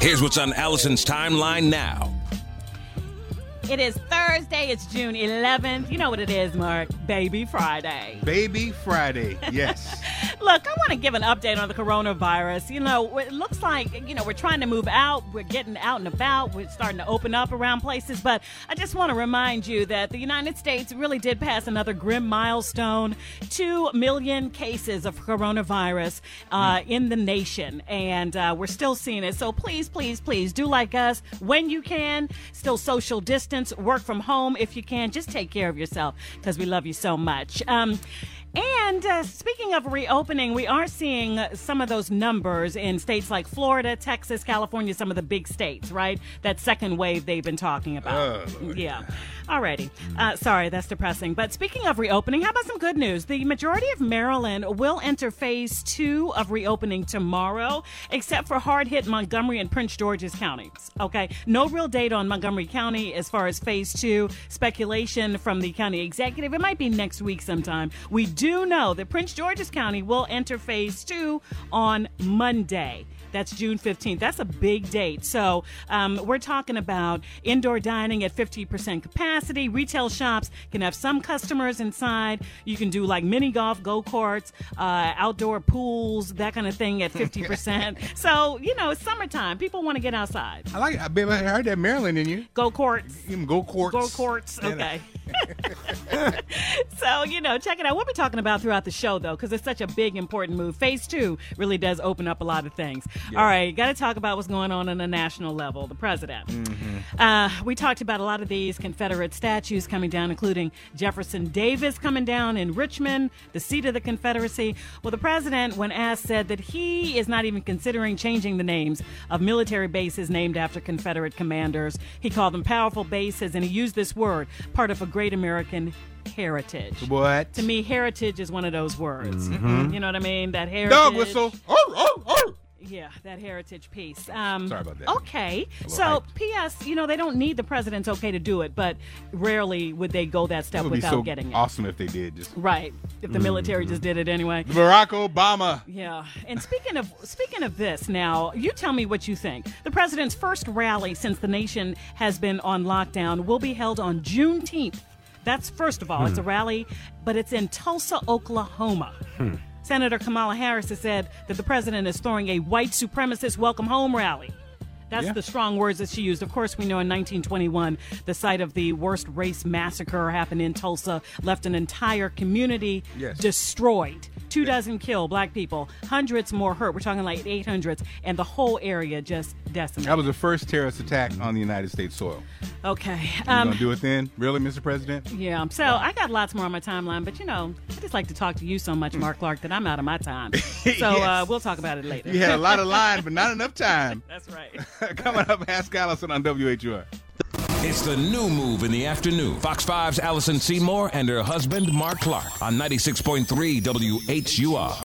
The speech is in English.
Here's what's on Allison's timeline now. It is Thursday. It's June 11th. You know what it is, Mark. Baby Friday. Baby Friday, yes. Look, I want to give an update on the coronavirus. You know, it looks like, we're trying to move out. We're getting out and about. We're starting to open up around places. But I just want to remind you that the United States really did pass another grim milestone. 2 million cases of coronavirus in the nation. And we're still seeing it. So please, please, please do like us when you can. Still social distance. Work from home if you can. Just take care of yourself because we love you so much. And speaking of reopening, we are seeing some of those numbers in states like Florida, Texas, California, some of the big states, right? That second wave they've been talking about. Yeah. Alrighty. Sorry, that's depressing. But speaking of reopening, how about some good news? The majority of Maryland will enter phase 2 of reopening tomorrow, except for hard-hit Montgomery and Prince George's counties. Okay? No real date on Montgomery County as far as phase 2. Speculation from the county executive. It might be next week sometime. We do know that Prince George's County will enter phase 2 on Monday. That's June 15th. That's a big date. So we're talking about indoor dining at 50% capacity. Retail shops can have some customers inside. You can do like mini golf, go-karts, outdoor pools, that kind of thing at 50%. So, it's summertime. People want to get outside. I like it. I heard that Maryland in you. Go-karts. Go-karts. Go-karts. Okay. So, check it out. We'll be talking about throughout the show, though, because it's such a big, important move. Phase 2 really does open up a lot of things. Yeah. All right, got to talk about what's going on the national level, the president. Mm-hmm. We talked about a lot of these Confederate statues coming down, including Jefferson Davis coming down in Richmond, the seat of the Confederacy. Well, the president, when asked, said that he is not even considering changing the names of military bases named after Confederate commanders. He called them powerful bases, and he used this word, part of a great American heritage. What? To me, heritage is one of those words. Mm-hmm. You know what I mean? That heritage. Dog whistle. Yeah, that heritage piece. Sorry about that. Okay. So, P.S., they don't need the president's okay to do it, but rarely would they go that step without getting it. Awesome if they did. Right. If the military just did it anyway. Barack Obama. Yeah. And speaking of this now, you tell me what you think. The president's first rally since the nation has been on lockdown will be held on Juneteenth. That's, first of all, it's a rally, but it's in Tulsa, Oklahoma. Senator Kamala Harris has said that the president is throwing a white supremacist welcome home rally. That's the strong words that she used. Of course, we know in 1921, the site of the worst race massacre happened in Tulsa, left an entire community destroyed. 24 killed black people, hundreds more hurt. We're talking like 800s, and the whole area just decimated. That was the first terrorist attack on the United States soil. Okay. You going to do it then? Really, Mr. President? Yeah. So I got lots more on my timeline, but, I just like to talk to you so much, Mark Clark, that I'm out of my time. So we'll talk about it later. You had a lot of lines, but not enough time. That's right. Coming up, Ask Allison on WHUR. It's the new move in the afternoon. Fox 5's Allison Seymour and her husband, Mark Clark, on 96.3 WHUR.